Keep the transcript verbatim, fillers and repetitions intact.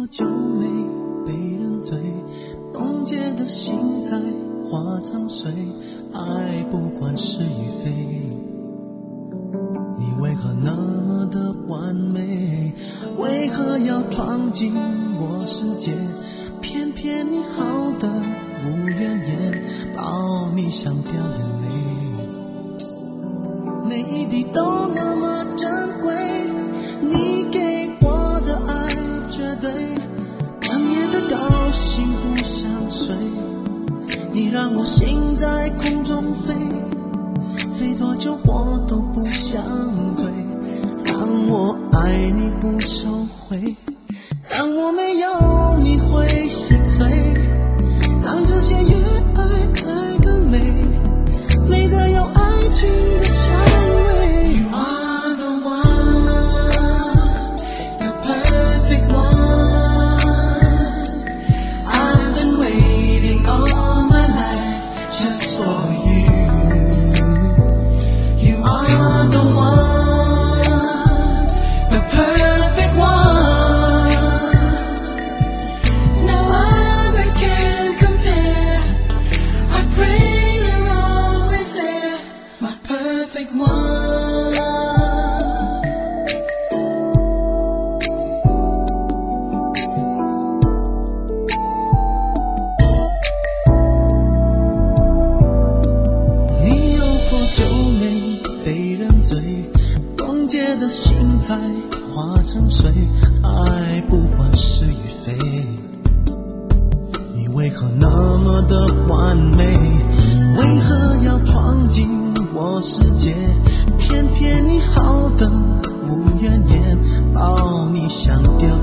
过就没被人醉，冻结的心在化成水，爱不管是与非，你为何那么的完美？为何要闯进我世界？偏偏你好的无怨言，抱你想掉眼泪，每一滴都那么珍贵，你给我的爱绝对，整夜的高兴不想睡，你让我心在空中飞，飞多久我都不想追，让我爱你不收回，当我没有你会心碎，让这些越爱爱更美，美得有爱情的香味。 You are the one, the perfect one, I've been waiting all my life just for you. You are the one, the perfect one, no other can compare. I pray you're always there, my perfect one. 你有过就没被人醉，冻结的心才化成水，爱不管是与非，你为何那么的完美？为何要闯进我世界？偏偏你好的无怨言，抱你想掉